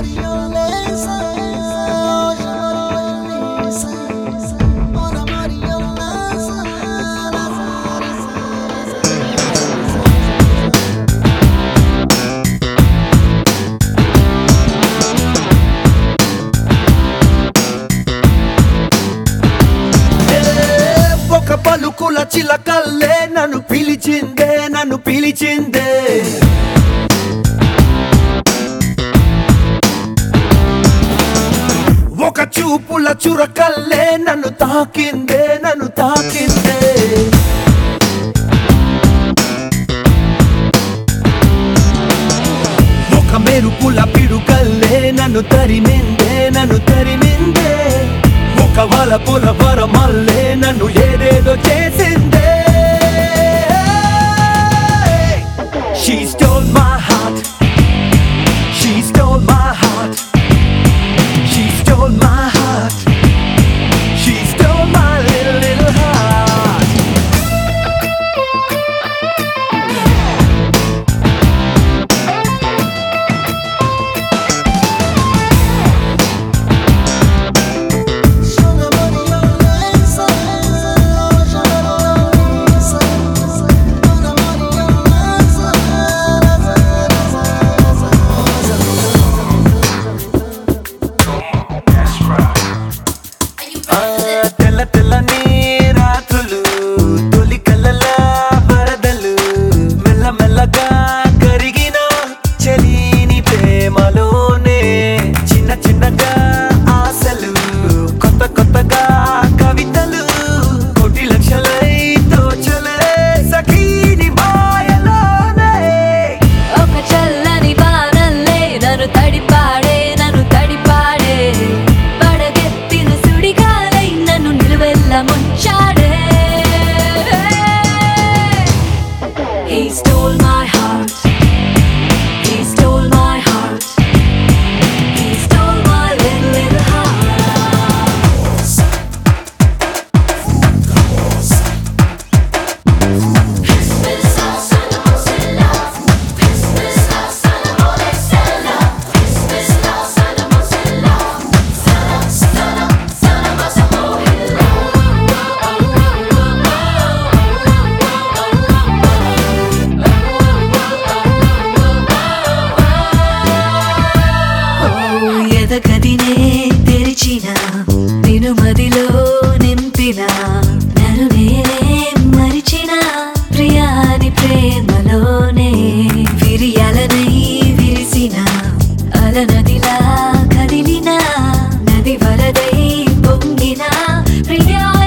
పలుకుల చిలకల్లే నన్ను పిలిచిందే ఒక చూపుల చురకల్లే నన్ను తాకిందే ఒక మెరుపుల పిడుకల్లే నన్ను తరిమిందే ఒక వలపుల వరమల్లే నన్ను ఏదేదో చేసిందే. She stole my heart. She stole my heart. She stole my heart. She stole my little heart. తెల్లని రాత్రులు తొలి కళ్ళల వరదలు మెల్లమెల్లగా కరిగిన చెలిని ప్రేమలోనే చిన్నగా ఆశలు కొత్తగా కవితలు కోటి లక్షలై తోచలే సఖీని మాయలోనే. ఒక చల్లని వానల్లే నన్ను తడిపాడే పడగెత్తిన సుడిగాలై నన్ను నిలువెల్ల ముంచాడే. He stole my heart. He stole my heart. He stole my little heart. ఎదగదినే తెరిచిన నిన్ను మదిలో నింపిన నన్ను నేనే మరిచిన ప్రియాని ప్రేమలోనే విరియాలనై విరిసిన అలనదిలా కదిలిన నది వరదై పొంగిన ప్రియా